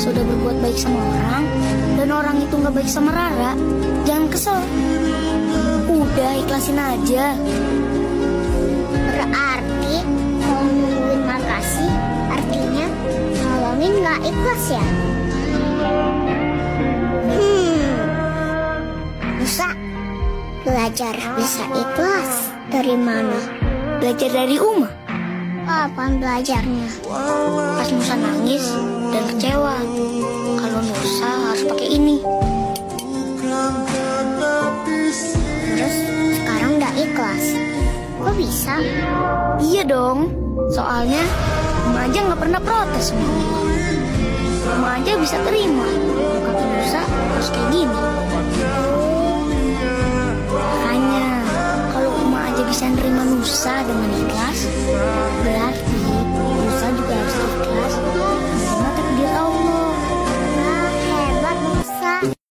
Pas udah berbuat baik sama orang, dan orang itu nggak baik sama Rara, jangan kesel. Udah, ikhlasin aja. Berarti kalau nungguin makasih, artinya nolongin nggak ikhlas ya? Musa, belajar bisa ikhlas dari mana? Belajar dari Uma. Kapan belajarnya? Pas Musa nangis dan kecewa. Kalau Nusa harus pakai ini. Terus sekarang udah ikhlas. Kok bisa? Iya dong, soalnya Uma aja nggak pernah protes sama Uma. Uma aja bisa terima. Kata Nusa harus kayak gini. Makanya kalau Uma aja bisa nerima Nusa dengan ikhlas,